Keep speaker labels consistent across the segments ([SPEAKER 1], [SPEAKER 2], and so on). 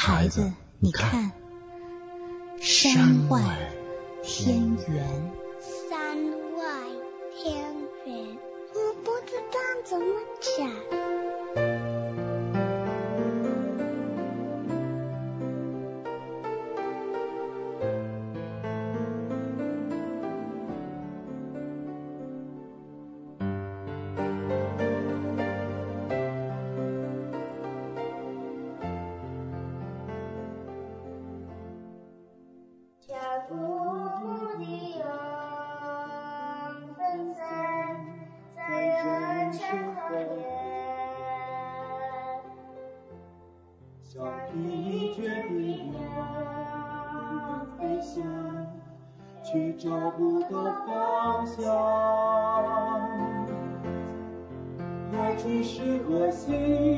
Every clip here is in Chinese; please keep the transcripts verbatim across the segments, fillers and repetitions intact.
[SPEAKER 1] 孩子，你看，山外天圆。
[SPEAKER 2] 山外天圆，我不知道怎么讲。
[SPEAKER 3] 去找不到方向，来去是何心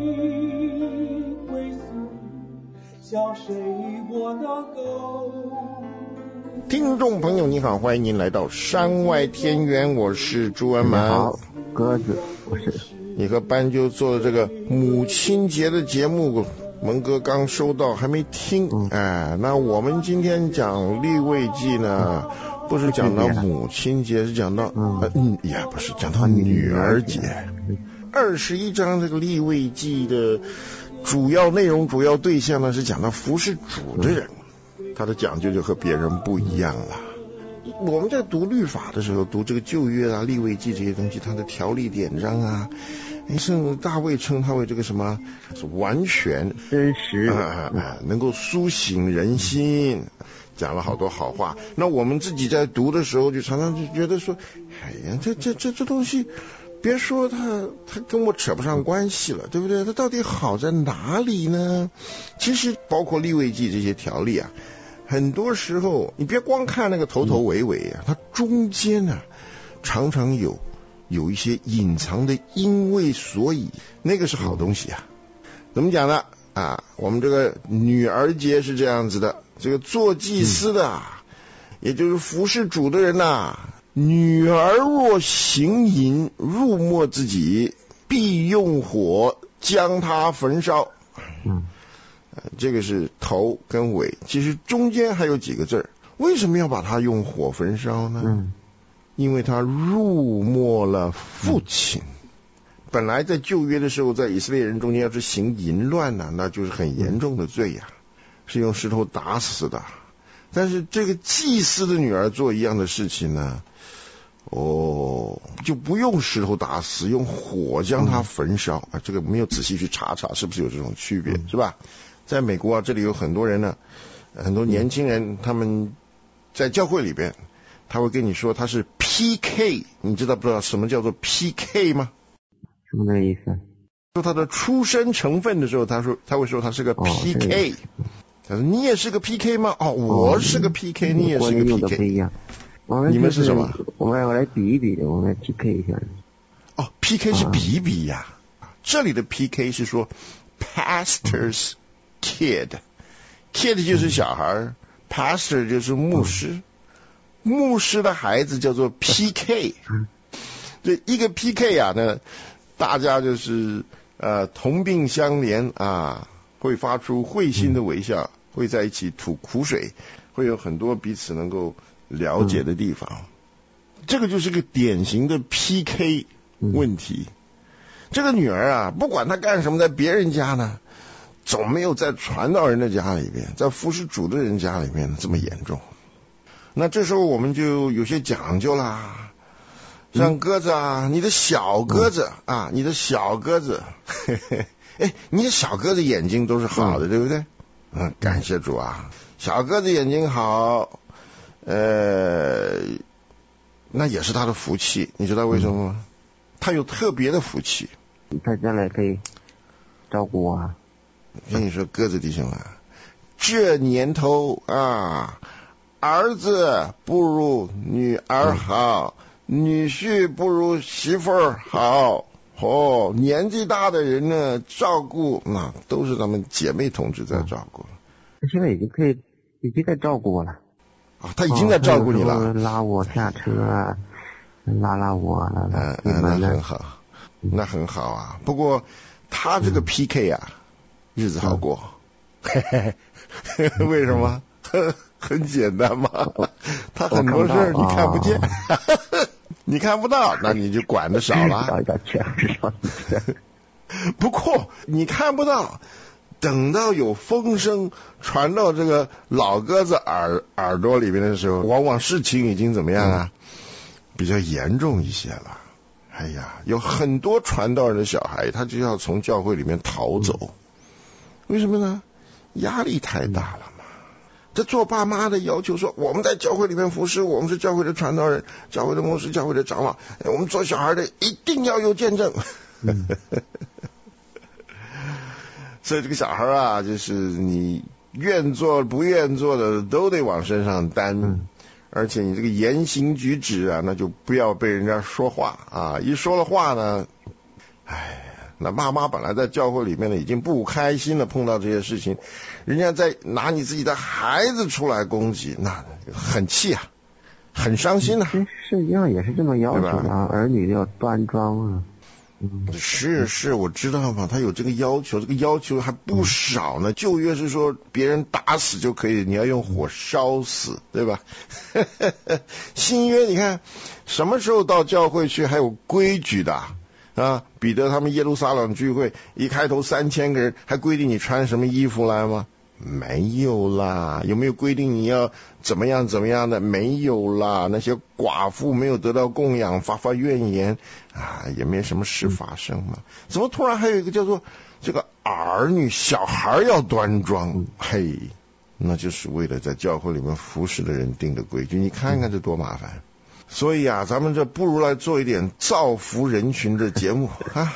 [SPEAKER 3] 归宿，向谁我能够。
[SPEAKER 4] 听众朋友你好，欢迎您来到山外天圆，我是朱文满。
[SPEAKER 5] 好，鸽子，我是。
[SPEAKER 4] 你和斑鸠做的这个母亲节的节目，蒙哥刚收到还没听、嗯、哎，那我们今天讲利未记呢、嗯、不是讲到母亲节，是讲到嗯、呃、也不是讲到女儿节。二十一章这个利未记的主要内容主要对象呢是讲到服侍主的人、嗯、他的讲究就和别人不一样了。我们在读律法的时候，读这个旧约啊利未记这些东西，它的条例典章啊，甚至大卫称它为这个什么是完全
[SPEAKER 5] 真实
[SPEAKER 4] 啊啊，能够苏醒人心，讲了好多好话。那我们自己在读的时候，就常常就觉得说，哎呀，这这这这东西，别说它它跟我扯不上关系了，对不对？它到底好在哪里呢？其实包括利未记这些条例啊，很多时候你别光看那个头头尾尾啊，它中间啊常常有有一些隐藏的因为所以，那个是好东西啊。怎么讲呢？啊，我们这个女儿节是这样子的，这个做祭司的、啊嗯、也就是服侍主的人呐、啊，女儿若行淫辱没自己，必用火将她焚烧。嗯，这个是头跟尾，其实中间还有几个字儿，为什么要把它用火焚烧呢？嗯，因为他辱没了父亲。本来在旧约的时候，在以色列人中间要是行淫乱呢、啊，那就是很严重的罪呀、啊，是用石头打死的。但是这个祭司的女儿做一样的事情呢，哦，就不用石头打死，用火将它焚烧啊。这个没有仔细去查查是不是有这种区别，是吧？在美国啊，这里有很多人呢，很多年轻人他们在教会里边，他会跟你说他是 P K， 你知道不知道什么叫做 P K 吗？
[SPEAKER 5] 什么个意思？
[SPEAKER 4] 说他的出生成分的时候，他说他会说他是个 P K。哦、他说你也是个 P K 吗？哦，我是个 P K，、哦、你也是个 P K。
[SPEAKER 5] 不一样。我们、就是、
[SPEAKER 4] 你们是什么？
[SPEAKER 5] 我们我来比一比的，我们来 P K 一下。
[SPEAKER 4] 哦 ，P K 是比一比呀、啊。这里的 P K 是说 Pastor's Kid，Kid 就是小孩、嗯、，Pastor 就是牧师。嗯牧师的孩子叫做 P K， 这一个 P K 啊呢，大家就是呃同病相怜啊，会发出会心的微笑，会在一起吐苦水，会有很多彼此能够了解的地方。这个就是个典型的 P K 问题。这个女儿啊，不管她干什么，在别人家呢，总没有在传道人的家里边，在服侍主的人家里面这么严重。那这时候我们就有些讲究啦，像鸽子啊，你的小鸽子啊，你的小鸽子，嘿嘿，哎，你的小鸽子眼睛都是好的，对不对？嗯，感谢主啊，小鸽子眼睛好，呃，那也是他的福气，你知道为什么吗？他有特别的福气，
[SPEAKER 5] 他将来可以照顾我啊。
[SPEAKER 4] 跟你说，鸽子弟兄啊，这年头啊。儿子不如女儿好，嗯、女婿不如媳妇儿好。哦，年纪大的人呢，照顾那都是咱们姐妹同志在照顾。
[SPEAKER 5] 他、嗯、现在已经可以，已经在照顾我了。
[SPEAKER 4] 啊，他已经在照顾你了。
[SPEAKER 5] 哦、拉我下车啊，拉拉我，拉拉。
[SPEAKER 4] 嗯嗯，那很好，那很好啊。不过他这个 P K 啊，嗯、日子好过。 为什么？很简单嘛，他很多事儿你看不见，你看不到，那你就管的少了。不过你看不到，等到有风声传到这个老鸽子耳耳朵里面的时候，往往事情已经怎么样啊？比较严重一些了。哎呀，有很多传道人的小孩，他就要从教会里面逃走，为什么呢？压力太大了嘛。这做爸妈的要求说，我们在教会里面服侍，我们是教会的传道人，教会的牧师，教会的长老，我们做小孩的一定要有见证。嗯所以这个小孩啊，就是你愿做不愿做的都得往身上担，嗯、而且你这个言行举止啊，那就不要被人家说话啊，一说了话呢，哎，那妈妈本来在教会里面呢已经不开心了，碰到这些事情，人家再拿你自己的孩子出来攻击，那很气啊，很伤心啊。
[SPEAKER 5] 圣经上也是这么要求的啊，儿女要端庄啊。
[SPEAKER 4] 是是，我知道嘛，他有这个要求，这个要求还不少呢。旧约是说别人打死就可以，你要用火烧死，对吧？新约你看什么时候到教会去还有规矩的啊？彼得他们耶路撒冷聚会一开头三千个人，还规定你穿什么衣服来吗？没有啦。有没有规定你要怎么样怎么样的？没有啦。那些寡妇没有得到供养发发怨言啊，也没什么事发生嘛。怎么突然还有一个叫做这个儿女小孩要端庄？嘿，那就是为了在教会里面服侍的人定的规矩，你看看这多麻烦。所以啊，咱们这不如来做一点造福人群的节目啊。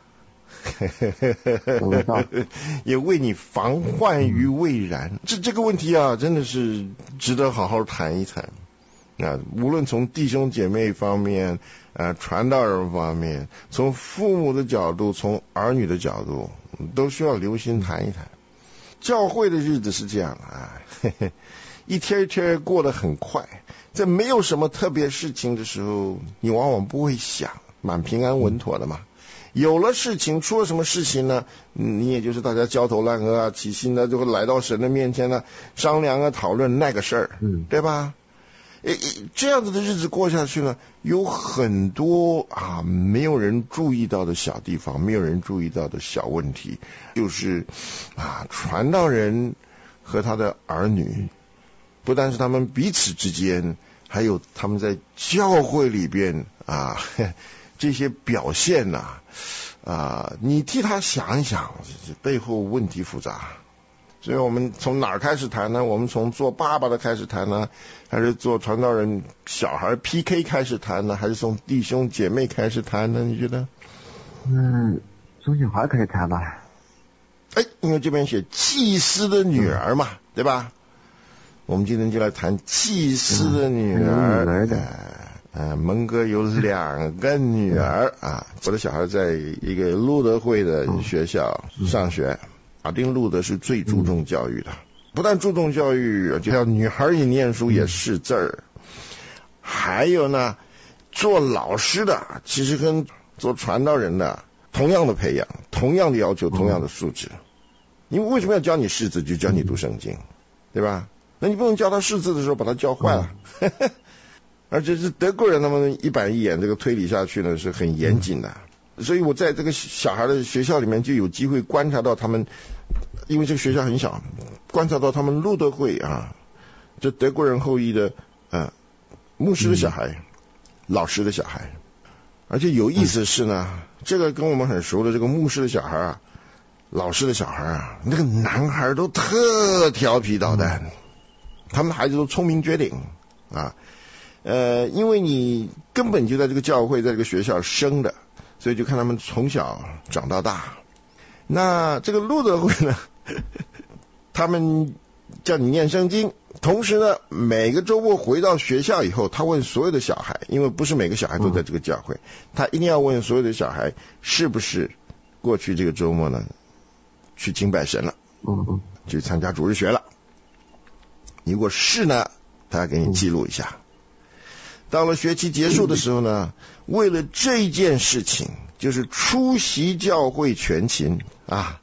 [SPEAKER 4] 也为你防患于未然。这这个问题啊，真的是值得好好谈一谈啊！无论从弟兄姐妹方面、呃传道人方面，从父母的角度，从儿女的角度，都需要留心谈一谈。教会的日子是这样啊，嘿嘿，一天一天过得很快，在没有什么特别事情的时候，你往往不会想，蛮平安稳妥的嘛。有了事情，出了什么事情呢？你也就是大家焦头烂额啊，起心呢就会来到神的面前呢，商量啊，讨论那个事儿，嗯，对吧？诶，这样子的日子过下去呢，有很多啊没有人注意到的小地方，没有人注意到的小问题，就是啊，传道人和他的儿女，不但是他们彼此之间，还有他们在教会里边啊。这些表现呐、啊，啊，你替他想一想，这背后问题复杂。所以我们从哪儿开始谈呢？我们从做爸爸的开始谈呢，还是做传道人小孩 P K 开始谈呢？还是从弟兄姐妹开始谈呢？你觉得？
[SPEAKER 5] 嗯，从小孩开始谈吧。
[SPEAKER 4] 哎，因为这边写祭司的女儿嘛，嗯、对吧？我们今天就来谈祭司的女儿。嗯，女儿的。呃，蒙哥有两个女儿啊，我的小孩在一个路德会的学校上学。马丁路德是最注重教育的，不但注重教育，就要女孩也念书也识字儿。还有呢，做老师的其实跟做传道人的同样的培养，同样的要求，同样的素质。因为为什么要教你识字，就教你读圣经，对吧？那你不能教他识字的时候把他教坏了。而且是德国人，他们一板一眼，这个推理下去呢是很严谨的。所以我在这个小孩的学校里面就有机会观察到他们，因为这个学校很小，观察到他们路德会啊，这德国人后裔的呃牧师的小孩、嗯、老师的小孩。而且有意思的是呢、嗯，这个跟我们很熟的这个牧师的小孩啊，老师的小孩啊，那个男孩都特调皮捣蛋，嗯、他们的孩子都聪明绝顶啊。呃，因为你根本就在这个教会，在这个学校生的，所以就看他们从小长到大。那这个路德会呢，他们叫你念圣经，同时呢，每个周末回到学校以后，他问所有的小孩，因为不是每个小孩都在这个教会，他一定要问所有的小孩，是不是过去这个周末呢，去敬拜神了，去参加主日学了。如果是呢，他要给你记录一下。到了学期结束的时候呢，为了这件事情，就是出席教会全勤啊，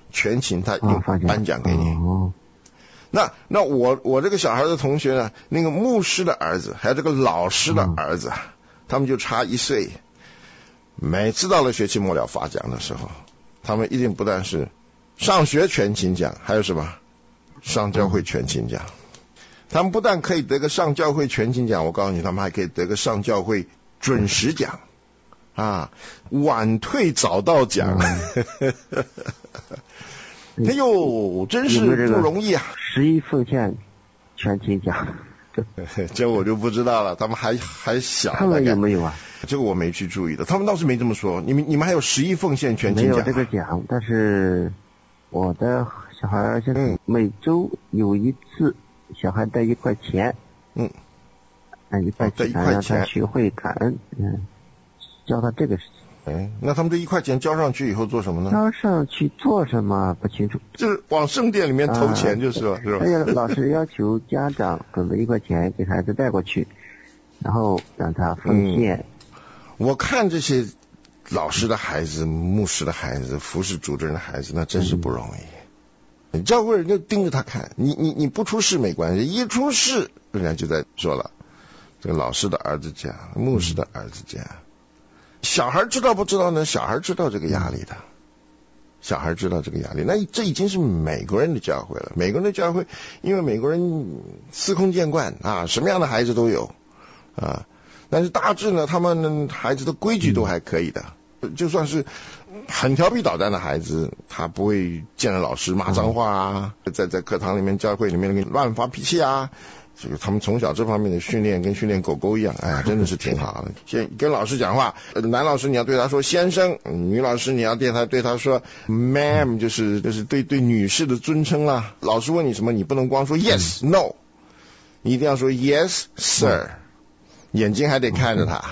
[SPEAKER 4] 全勤他用颁奖给你。
[SPEAKER 5] 哦，
[SPEAKER 4] 那那我我这个小孩的同学呢，那个牧师的儿子还有这个老师的儿子，嗯、他们就差一岁。每次到了学期末了发奖的时候，他们一定不但是上学全勤奖，还有什么上教会全勤奖。他们不但可以得个上教会全勤奖，我告诉你，他们还可以得个上教会准时奖啊，晚退早到奖。哎呦，真是不容易啊！
[SPEAKER 5] 十一奉献全勤奖，
[SPEAKER 4] 这我就不知道了。他们还还小，
[SPEAKER 5] 他们有没有啊？
[SPEAKER 4] 这个我没去注意的，他们倒是没这么说。你们你们还有十一奉献全勤奖？
[SPEAKER 5] 没有这个奖，但是我的小孩现在每周有一次，小孩带一块钱，嗯，带一块钱让他学会感恩，嗯，教他这个事情。
[SPEAKER 4] 哎，那他们这一块钱交上去以后做什么呢？
[SPEAKER 5] 交上去做什么不清楚，
[SPEAKER 4] 就是往圣殿里面投钱就是了，啊、是吧？
[SPEAKER 5] 哎呀，老师要求家长准备一块钱给孩子带过去，然后让他奉献。
[SPEAKER 4] 嗯、我看这些老师的孩子、牧师的孩子、服侍主持人的孩子，那真是不容易。嗯、你教会人就盯着他看，你你你不出事没关系，一出事人家就在说了，这个老师的儿子这样，牧师的儿子这样。小孩知道不知道呢？小孩知道这个压力的，小孩知道这个压力。那这已经是美国人的教会了。美国人的教会，因为美国人司空见惯啊，什么样的孩子都有啊。但是大致呢，他们孩子的规矩都还可以的。就算是很调皮捣蛋的孩子，他不会见了老师骂脏话啊，在在课堂里面、教会里面乱发脾气啊。这个他们从小这方面的训练跟训练狗狗一样，哎呀，真的是挺好的。先跟老师讲话，男老师你要对他说先生，女老师你要对他对他说 ma'am， 就是就是对对女士的尊称啦。老师问你什么，你不能光说 yes no， 你一定要说 yes sir， 眼睛还得看着他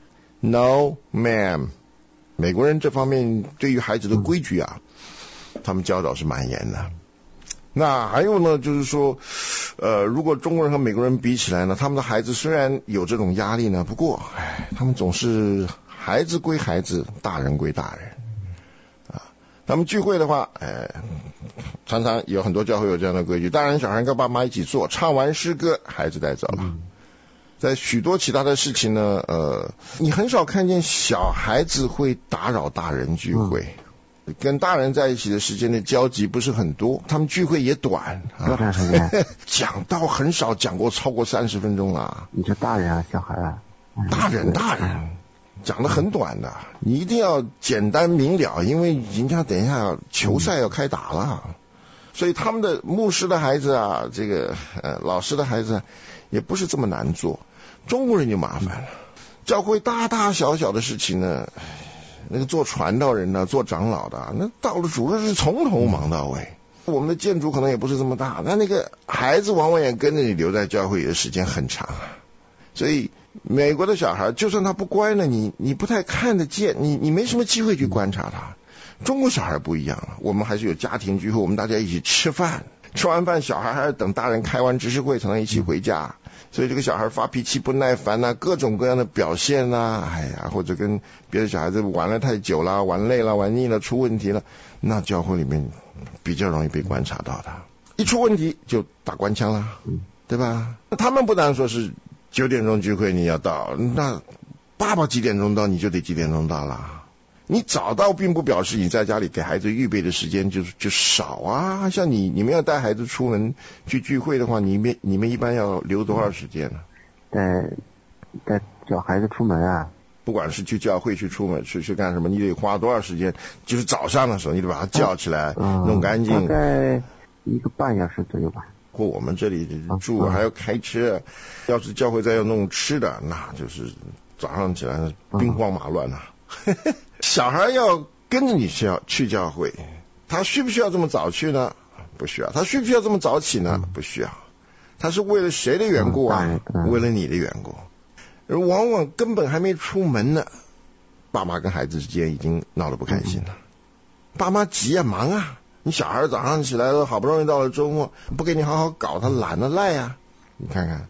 [SPEAKER 4] no ma'am。美国人这方面对于孩子的规矩啊，他们教导是蛮严的。那还有呢，就是说，呃，如果中国人和美国人比起来呢，他们的孩子虽然有这种压力呢，不过，哎，他们总是孩子归孩子，大人归大人，啊，他们聚会的话，哎，常常有很多教会有这样的规矩，大人小孩跟爸妈一起做，唱完诗歌，孩子带走了。在许多其他的事情呢，呃，你很少看见小孩子会打扰大人聚会。嗯，跟大人在一起的时间的交集不是很多，他们聚会也短，
[SPEAKER 5] 多长时间？
[SPEAKER 4] 讲到很少讲过超过三十分钟啊。
[SPEAKER 5] 你说大人啊，小孩啊？
[SPEAKER 4] 大人，大人，讲得很短的，你一定要简单明了，因为人家等一下球赛要开打了，嗯、所以他们的牧师的孩子啊，这个呃老师的孩子也不是这么难做。中国人就麻烦了，教会大大小小的事情呢。那个做传道人的、做长老的，那到了主日是从头忙到尾。我们的建筑可能也不是这么大，那那个孩子往往也跟着你留在教会里的时间很长啊。所以美国的小孩，就算他不乖呢，你你不太看得见，你你没什么机会去观察他。中国小孩不一样了，我们还是有家庭聚会，我们大家一起吃饭，吃完饭小孩还要等大人开完执事会才能一起回家。所以这个小孩发脾气不耐烦啊，各种各样的表现啊，哎呀，或者跟别的小孩子玩了太久了，玩累了，玩腻了，出问题了，那教会里面比较容易被观察到的，一出问题就打官腔了，对吧？他们不但说是九点钟聚会你要到，那爸爸几点钟到你就得几点钟到了。你早到并不表示你在家里给孩子预备的时间就就少啊。像你你们要带孩子出门去聚会的话，你们你们一般要留多少时间呢？
[SPEAKER 5] 带带叫孩子出门啊，
[SPEAKER 4] 不管是去教会去出门去去干什么，你得花多少时间？就是早上的时候，你得把他叫起来，嗯、弄干净，
[SPEAKER 5] 大概一个半小时左右吧。
[SPEAKER 4] 或我们这里住、嗯、还要开车，要是教会再要弄吃的，那就是早上起来兵荒马乱啊。嗯小孩要跟着你去去教会，他需不需要这么早去呢？不需要。他需不需要这么早起呢？不需要。他是为了谁的缘故啊？为了你的缘故。而往往根本还没出门呢，爸妈跟孩子之间已经闹得不开心了。爸妈急啊，忙啊，你小孩早上起来了，好不容易到了周末，不给你好好搞，他懒得赖啊。你看看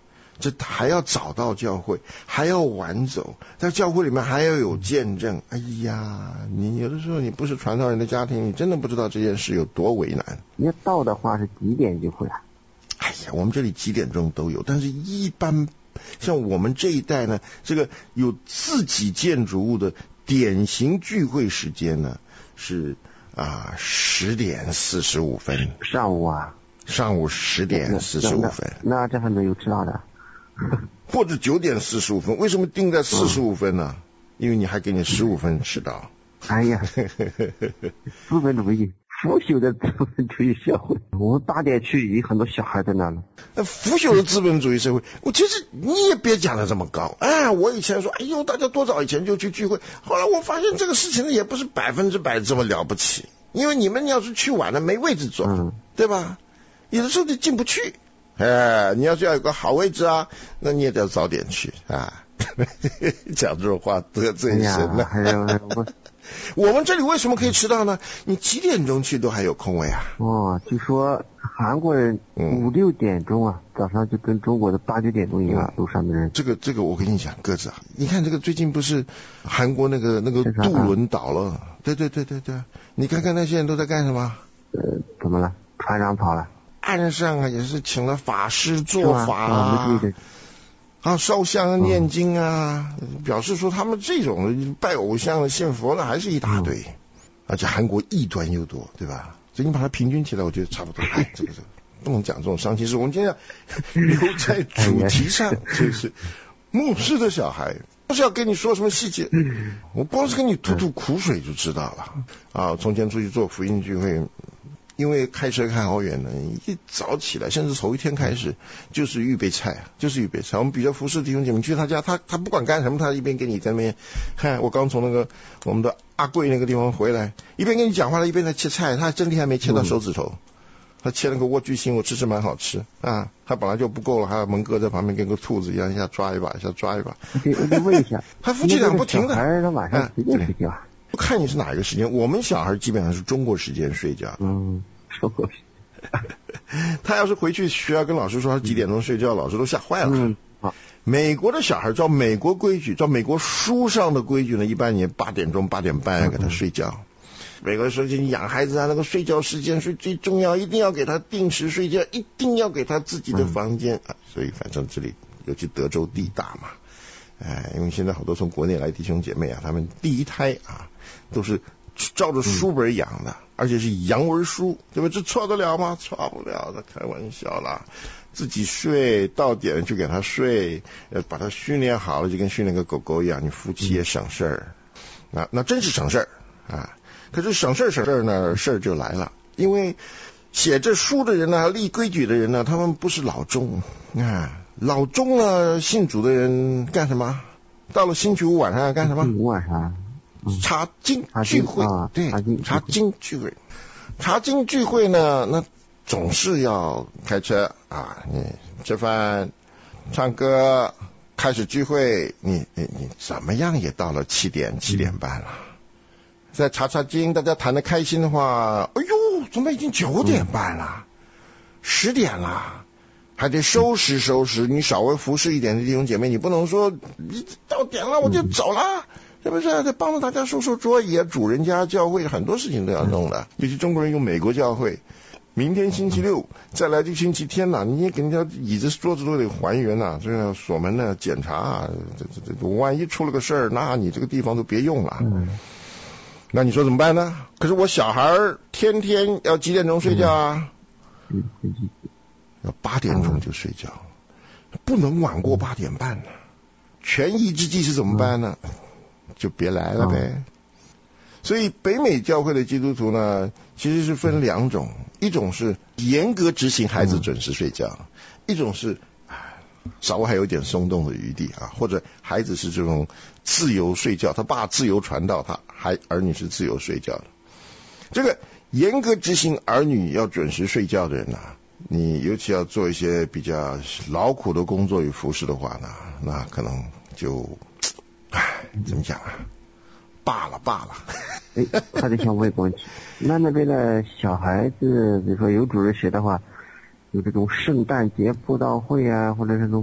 [SPEAKER 4] 这还要找到教会，还要晚走，在教会里面还要有见证。哎呀，你有的时候你不是传道人的家庭，你真的不知道这件事有多为难。
[SPEAKER 5] 你要到的话是几点就会啊？
[SPEAKER 4] 哎呀，我们这里几点钟都有，但是一般像我们这一代呢，这个有自己建筑物的典型聚会时间呢是啊十点四十五分。
[SPEAKER 5] 上午啊？
[SPEAKER 4] 上午十点四十五分。
[SPEAKER 5] 那, 那, 那这还没有迟到的。
[SPEAKER 4] 或者九点四十五分，为什么定在四十五分呢？嗯、因为你还给你十五分迟到。
[SPEAKER 5] 哎呀，资本主义，腐朽的资本主义社会。我们八点去，有很多小孩在那呢。
[SPEAKER 4] 腐朽的资本主义社会，我其实你也别讲的这么高。哎，我以前说，哎呦，大家多早以前就去聚会，后来我发现这个事情也不是百分之百这么了不起，因为你们要是去晚了没位置坐，嗯、对吧？有的时候你进不去。哎，你要是要有个好位置啊，那你也得要早点去啊。讲这种话得罪人了。
[SPEAKER 5] 哎呀，我
[SPEAKER 4] 我们这里为什么可以迟到呢？你几点钟去都还有空位啊。
[SPEAKER 5] 哦，就说韩国人五六点钟啊，嗯、早上就跟中国的八九点钟一样，嗯、路上的人。
[SPEAKER 4] 这个这个我跟你讲，鸽子啊，你看这个最近不是韩国那个那个渡轮倒了？对对对对对，你看看那些人都在干什么？
[SPEAKER 5] 呃，怎么了？船长跑了。
[SPEAKER 4] 岸上啊也是请了法师做法啊，啊烧香念经啊，嗯、表示说他们这种拜偶像信佛的还是一大堆，嗯、而且韩国异端又多，对吧？所以你把它平均起来，我觉得差不多。哎，这个这个不能讲这种伤心事，我们今天要留在主题上，就是牧师的小孩。不是要跟你说什么细节，我光是跟你吐吐苦水就知道了啊！从前出去做福音聚会。因为开车开好远呢，一早起来，甚至头一天开始就是预备菜，就是预备菜。我们比较服侍弟兄姐妹去他家，他他不管干什么，他一边跟你在那边看。我刚从那个我们的阿贵那个地方回来，一边跟你讲话，一边在切菜。他真厉害，没切到手指头。他切了个莴苣心，我吃吃蛮好吃啊。他本来就不够了，还有蒙哥在旁边跟个兔子一样，一下抓一把，一下抓一把。
[SPEAKER 5] 我得问一下，
[SPEAKER 4] 他夫妻俩不停的。
[SPEAKER 5] 孩他晚上几点睡觉？
[SPEAKER 4] 不看你是哪一个时间，我们小孩基本上是中国时间睡觉。
[SPEAKER 5] 嗯，中国时间。
[SPEAKER 4] 他要是回去学校跟老师说他几点钟睡觉，老师都吓坏了。
[SPEAKER 5] 嗯，好。
[SPEAKER 4] 美国的小孩照美国规矩，照美国书上的规矩呢，一般你八点钟、八点半要给他睡觉。嗯、美国说你养孩子啊，那个睡觉时间是最重要，一定要给他定时睡觉，一定要给他自己的房间、嗯、啊。所以反正这里尤其德州地大嘛，哎，因为现在好多从国内来弟兄姐妹啊，他们第一胎啊都是照着书本养的，嗯、而且是洋文书，对吧？这错得了吗？错不了的，开玩笑啦。自己睡到点就给他睡，呃，把他训练好了，就跟训练个狗狗一样，你夫妻也省事儿、嗯、啊，那真是省事儿啊。可是省事儿省事儿呢，事儿就来了，因为写这书的人呢，立规矩的人呢，他们不是老中啊。老中呢，信主的人干什么？到了星期五晚上要干什么？
[SPEAKER 5] 星期五晚上。
[SPEAKER 4] 查经聚会，
[SPEAKER 5] 啊、
[SPEAKER 4] 对，查经聚会，查经聚会呢，那总是要开车啊，你吃饭、唱歌、开始聚会，你你你怎么样也到了七点七点半了。再查查经，大家谈得开心的话，哎呦，怎么已经九点半了，十、嗯、点了，还得收拾收拾。你稍微服侍一点的弟兄姐妹，你不能说你到点了我就走了。嗯是不是得帮着大家收收桌椅？主人家教会很多事情都要弄的，尤其中国人用美国教会。明天星期六，再来就星期天了，你也给人家椅子桌子都得还原呐、啊，这个锁门呢、检查、啊，这这这，万一出了个事儿，那你这个地方都别用了。嗯、那你说怎么办呢？可是我小孩天天要几点钟睡觉啊？
[SPEAKER 5] 嗯、
[SPEAKER 4] 要八点钟就睡觉，嗯、不能晚过八点半呢。权宜之计是怎么办呢？嗯就别来了呗。哦、所以北美教会的基督徒呢，其实是分两种，一种是严格执行孩子准时睡觉，嗯、一种是稍微还有点松动的余地啊，或者孩子是这种自由睡觉，他爸自由传道，他还儿女是自由睡觉的。这个严格执行儿女要准时睡觉的人呢、啊，你尤其要做一些比较劳苦的工作与服事的话呢，那可能就。唉，怎么讲啊？罢了罢了。
[SPEAKER 5] 哎，还得想问一个问题，那那边的小孩子，比如说有主日学的话，有这种圣诞节布道会啊，或者这种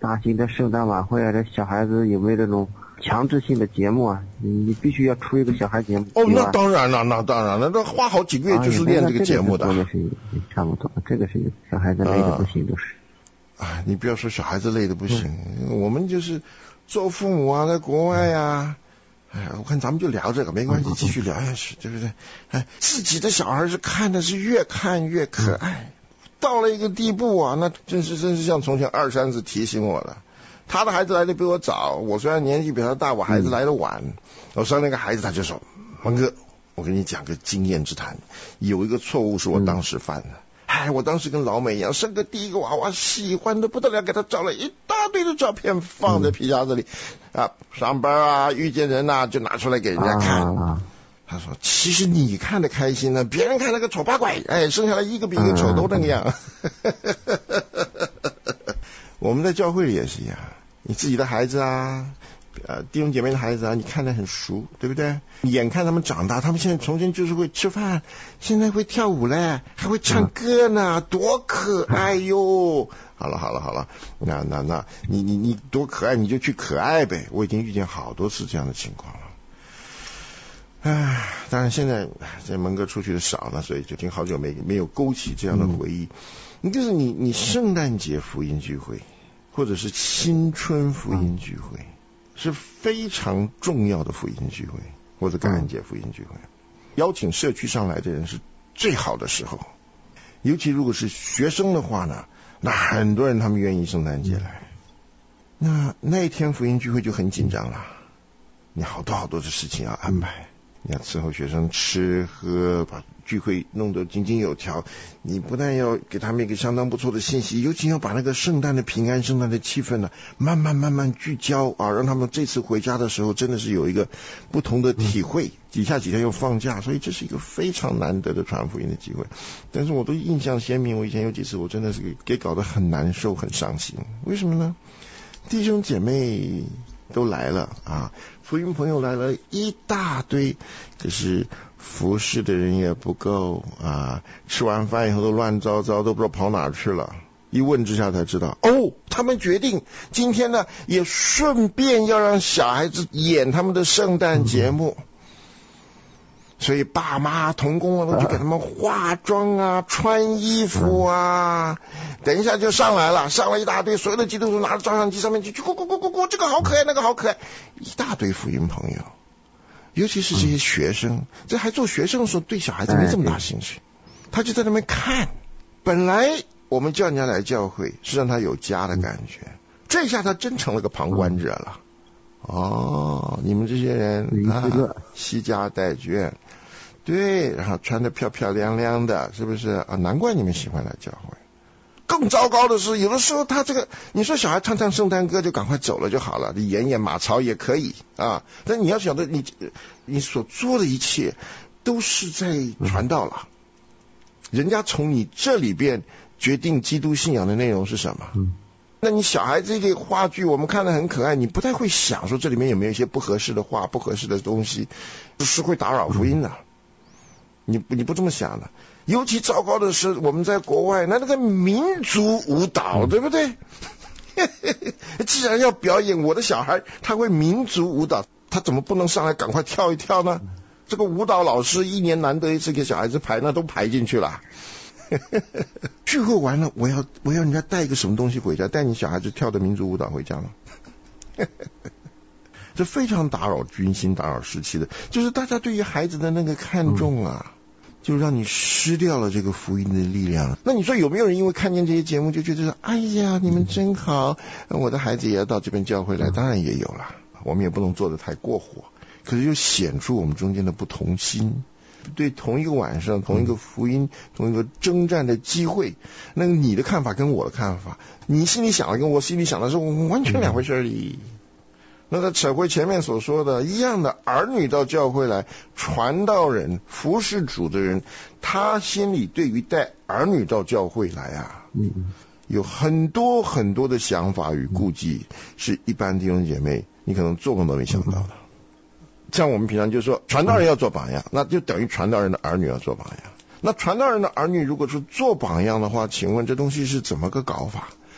[SPEAKER 5] 大型的圣诞晚会啊，这小孩子有没有这种强制性的节目啊？你必须要出一个小孩节目。
[SPEAKER 4] 哦，那当然了，那当然了，那花好几个月就是练这个节目的。
[SPEAKER 5] 啊、这个是差不多，这个是小孩子累的不行，都是。
[SPEAKER 4] 啊，你不要说小孩子累的不行，嗯、我们就是做父母啊，在国外呀、啊。哎，我看咱们就聊这个，没关系，继续聊下去，对不对？哎，自己的小孩是看的是越看越可爱，到了一个地步啊，那真是真是像从前二三子提醒我了。他的孩子来的比我早，我虽然年纪比他大，我孩子来的晚。我生那个孩子，他就说：“文哥，我跟你讲个经验之谈，有一个错误是我当时犯的。嗯哎，我当时跟老美一样，生个第一个娃娃，喜欢的不得了，给他照了一大堆的照片，放在皮夹子里，嗯、啊，上班啊，遇见人啊，就拿出来给人家看。啊、他说：“其实你看的开心呢，别人看那个丑八怪，哎，生下来一个比一个丑，都那个样。我们在教会里也是一样，你自己的孩子啊。”呃，弟兄姐妹的孩子啊，你看得很熟，对不对？眼看他们长大，他们现在从前就是会吃饭，现在会跳舞嘞，还会唱歌呢，多可爱哟！好了好了好了，那那那，你你你多可爱，你就去可爱呗。我已经遇见好多次这样的情况了。唉，当然现在这蒙哥出去的少了，所以就已经好久没没有勾起这样的回忆。你、嗯、就是你你圣诞节福音聚会，或者是新春福音聚会。嗯是非常重要的福音聚会，或者感恩节福音聚会，邀请社区上来的人是最好的时候。尤其如果是学生的话呢，那很多人他们愿意圣诞节来。那那一天福音聚会就很紧张了，你好多好多的事情要安排，你要伺候学生吃喝，把聚会弄得井井有条。你不但要给他们一个相当不错的信息，尤其要把那个圣诞的平安、圣诞的气氛呢，慢慢慢慢聚焦啊，让他们这次回家的时候真的是有一个不同的体会。底下几天又放假，所以这是一个非常难得的传福音的机会。但是我都印象鲜明，我以前有几次我真的是给搞得很难受、很伤心。为什么呢？弟兄姐妹都来了啊，福音朋友来了一大堆，可是服侍的人也不够啊，吃完饭以后都乱糟糟，都不知道跑哪去了。一问之下才知道，哦，他们决定今天呢也顺便要让小孩子演他们的圣诞节目。所以爸妈同工啊都去给他们化妆啊，穿衣服啊，等一下就上来了，上了一大堆，所有的基督徒拿着照相机上面去咕咕咕咕咕，这个好可爱，那个好可爱，一大堆福音朋友，尤其是这些学生，这还做学生的时候对小孩子没这么大兴趣，他就在那边看。本来我们叫人家来教会是让他有家的感觉，这下他真成了个旁观者了。哦，你们这些人啊，惜家带眷，对，然后穿得漂漂亮亮的，是不是啊？难怪你们喜欢来教会。更糟糕的是，有的时候他这个，你说小孩唱唱圣诞歌就赶快走了就好了，你演演马槽也可以啊。但你要晓得你，你你所做的一切都是在传道了。人家从你这里边决定基督信仰的内容是什么。嗯，那你小孩子这个话剧我们看得很可爱，你不太会想说这里面有没有一些不合适的话、不合适的东西，是会打扰福音的。你你不这么想的。尤其糟糕的是我们在国外，那那个民族舞蹈，对不对？既然要表演，我的小孩他会民族舞蹈，他怎么不能上来赶快跳一跳呢？这个舞蹈老师一年难得一次给小孩子排，那都排进去了。聚会完了，我要我要人家带一个什么东西回家，带你小孩子跳的民族舞蹈回家吗？这非常打扰军心、打扰士气的，就是大家对于孩子的那个看重啊，嗯、就让你失掉了这个福音的力量。那你说有没有人因为看见这些节目就觉得说，哎呀，你们真好，我的孩子也要到这边教会来？当然也有了，我们也不能做得太过火，可是又显出我们中间的不同心。对同一个晚上、同一个福音、同一个征战的机会，那个你的看法跟我的看法，你心里想的跟我心里想的是完全两回事而已。那他扯回前面所说的一样的，儿女到教会来，传道人、服侍主的人，他心里对于带儿女到教会来啊，有很多很多的想法与顾忌，是一般弟兄姐妹你可能做梦都没想到的。像我们平常就说传道人要做榜样，那就等于传道人的儿女要做榜样。那传道人的儿女如果是做榜样的话，请问这东西是怎么个搞法？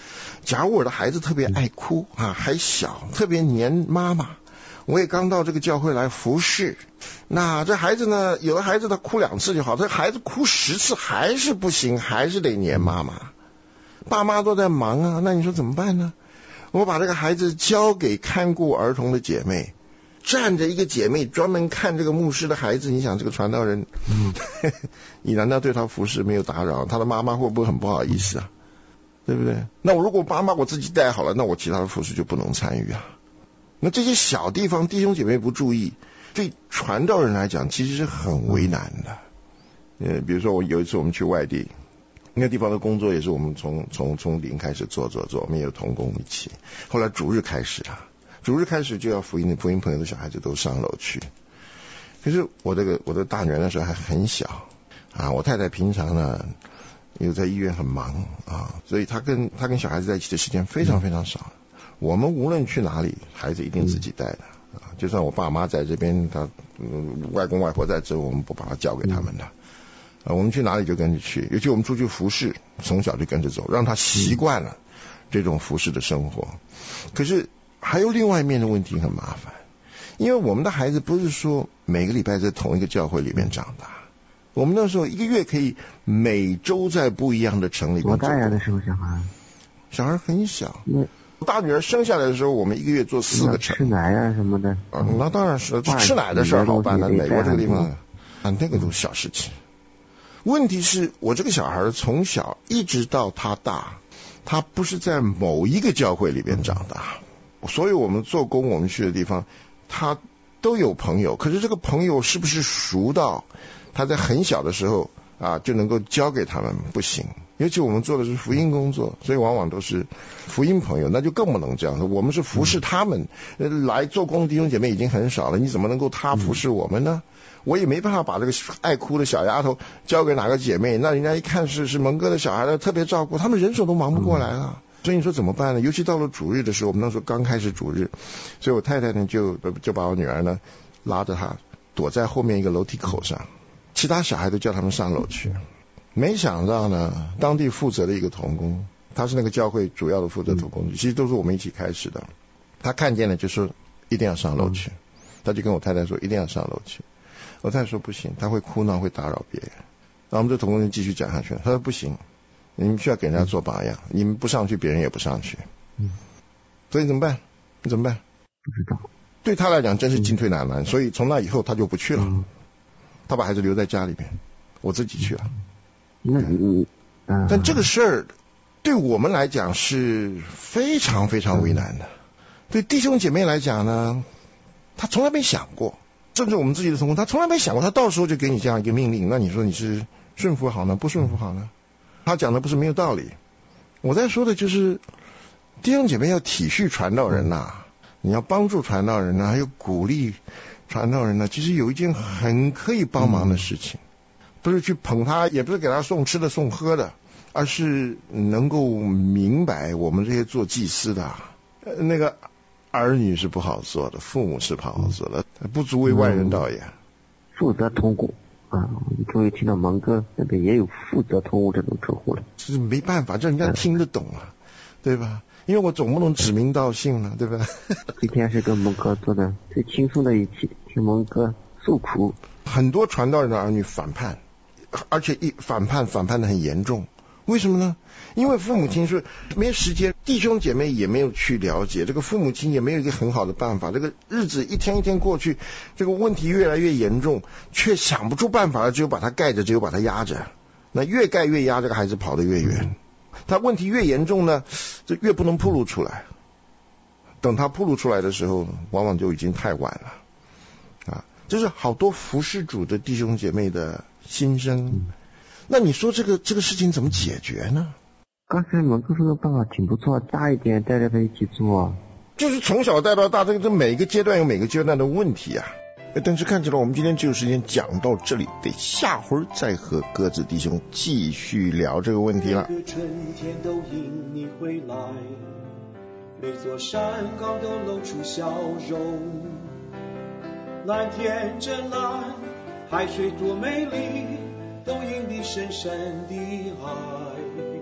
[SPEAKER 4] 假如我的孩子特别爱哭啊，还小，特别黏妈妈，我也刚到这个教会来服侍，那这孩子呢，有的孩子他哭两次就好，这孩子哭十次还是不行，还是得黏妈妈，爸妈都在忙啊，那你说怎么办呢？我把这个孩子交给看顾儿童的姐妹，站着一个姐妹专门看这个牧师的孩子，你想这个传道人，嗯、你难道对他服侍没有打扰，他的妈妈会不会很不好意思啊？对不对？那我如果妈妈我自己带好了，那我其他的服侍就不能参与啊。那这些小地方弟兄姐妹不注意，对传道人来讲其实是很为难的。呃，比如说我有一次我们去外地，那个地方的工作也是我们从从从零开始做做做，我们也有同工一起。后来主日开始啊，主日开始就要福音福音朋友的小孩子都上楼去。可是我这个我的大女儿那时候还很小啊，我太太平常呢因为在医院很忙啊，所以她跟她跟小孩子在一起的时间非常非常少。我们无论去哪里，孩子一定自己带的啊，就算我爸妈在这边，他、嗯、外公外婆在这，我们不把他交给他们的。啊，我们去哪里就跟着去，尤其我们出去服侍，从小就跟着走，让他习惯了这种服侍的生活。可是还有另外一面的问题很麻烦，因为我们的孩子不是说每个礼拜在同一个教会里面长大，我们那时候一个月可以每周在不一样的城里面走。
[SPEAKER 5] 多大呀？那时候小孩？
[SPEAKER 4] 小孩很小。大女儿生下来的时候，我们一个月做四个城。
[SPEAKER 5] 吃奶啊什么的。
[SPEAKER 4] 啊，那当然是吃奶的事儿好办了，美国这个地方啊，那个都是小事情。问题是我这个小孩从小一直到他大，他不是在某一个教会里边长大，所以我们做工我们去的地方，他都有朋友，可是这个朋友是不是熟到他在很小的时候啊就能够交给他们？不行。尤其我们做的是福音工作，所以往往都是福音朋友，那就更不能这样。我们是服侍他们，来做工的弟兄姐妹已经很少了，你怎么能够他服侍我们呢？我也没办法把这个爱哭的小丫头交给哪个姐妹，那人家一看是是蒙哥的小孩，特别照顾，他们人手都忙不过来了。所以你说怎么办呢？尤其到了主日的时候，我们那时候刚开始主日，所以我太太呢就就把我女儿呢拉着她躲在后面一个楼梯口上，其他小孩都叫他们上楼去。没想到呢，当地负责的一个同工，他是那个教会主要的负责同工，其实都是我们一起开始的。他看见了就说一定要上楼去，他就跟我太太说一定要上楼去。我太太说不行，他会哭闹会打扰别人。那我们这同工就继续讲下去了，他说不行，你们需要给人家做榜样，你们不上去别人也不上去。嗯，所以怎么办？你怎么办？
[SPEAKER 5] 不知道。
[SPEAKER 4] 对他来讲真是进退两难，所以从那以后他就不去了，嗯、他把孩子留在家里边，我自己去了。
[SPEAKER 5] 那你、嗯，
[SPEAKER 4] 但这个事儿对我们来讲是非常非常为难的，对弟兄姐妹来讲呢，他从来没想过，甚至我们自己的同工，他从来没想过，他到时候就给你这样一个命令，那你说你是顺服好呢，不顺服好呢？他讲的不是没有道理。我在说的就是弟兄姐妹要体恤传道人呐、啊，你要帮助传道人呐、啊，还有鼓励传道人呢、啊，其实有一件很可以帮忙的事情。嗯，不是去捧他，也不是给他送吃的送喝的，而是能够明白我们这些做祭司的、呃、那个儿女是不好做的，父母是不好做的，不足为外人道也。
[SPEAKER 5] 负责通过啊，你终于听到蒙哥那边也有负责通过这种称呼了。
[SPEAKER 4] 这是没办法，这人家听得懂啊，嗯、对吧？因为我总不能指名道姓了，对吧？
[SPEAKER 5] 今天是跟蒙哥做的最轻松的一期，听蒙哥诉苦。
[SPEAKER 4] 很多传道人的儿女反叛。而且一反叛反叛的很严重，为什么呢？因为父母亲说没时间，弟兄姐妹也没有去了解，这个父母亲也没有一个很好的办法，这个日子一天一天过去，这个问题越来越严重，却想不出办法，只有把它盖着，只有把它压着，那越盖越压，这个孩子跑得越远，他问题越严重呢，就越不能暴露出来，等他暴露出来的时候，往往就已经太晚了啊！这是好多服侍主的弟兄姐妹的心声。那你说这个这个事情怎么解决呢？
[SPEAKER 5] 刚才蒙哥说的办法挺不错，大一点带着他一起做，
[SPEAKER 4] 就是从小带到大，这个这每一个阶段有每个阶段的问题啊。但是看起来我们今天只有时间讲到这里，得下回再和鸽子弟兄继续聊这个问题了。
[SPEAKER 3] 每个春天都因你回来，每座山岗都露出笑容，蓝天真蓝，海水多美丽，都因你深深的爱。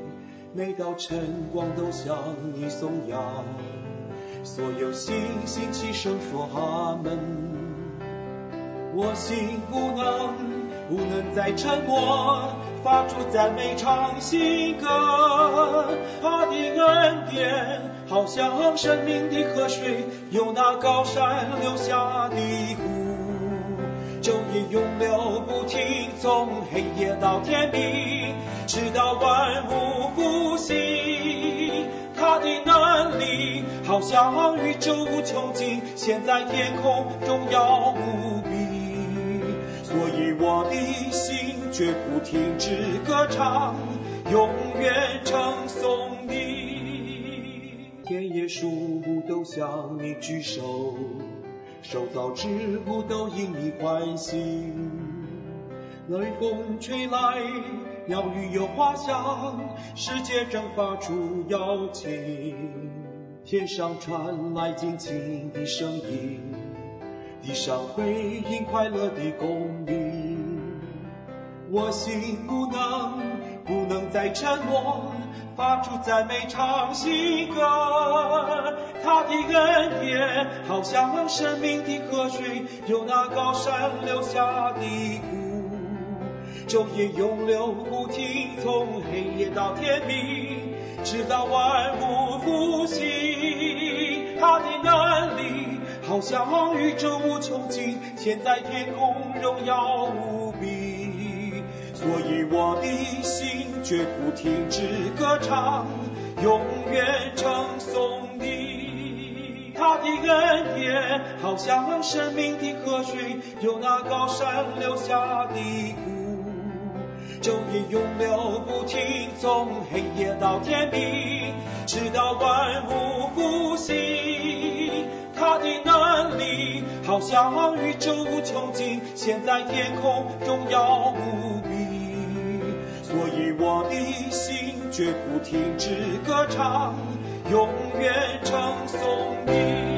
[SPEAKER 3] 每道晨光都向你颂扬，所有星星齐声说阿门。我心不能不能再沉默，发出赞美唱新歌。他的恩典好像生命的河水，由那高山流下的湖，昼夜永流不停，从黑夜到天明，直到万物复兴。他的能力好像宇宙无穷尽，现在天空荣耀无比。所以我的心绝不停止歌唱，永远称颂你。天野树木都向你举手，受造之物都因你欢喜。雷风吹来，鸟语有花香，世界正发出邀请。天上传来尽情的声音，地上回应快乐的公鸣。我心不能不能再沉默，发出赞美唱新歌。他的恩典好像生命的河水，由那高山流下的湖，昼夜永流不停，从黑夜到天明，直到万物复兴。他的能力好像宇宙无穷尽，现在天空荣耀无比。所以我的心绝不停止歌唱，永远称颂你。他的恩典好像生命的河水，由那高山流下的湖，昼夜永流不停，从黑夜到天明，直到万物复兴。他的能力好像宇宙无穷尽，现在天空荣耀无比。所以我的心绝不停止歌唱，永远称颂你。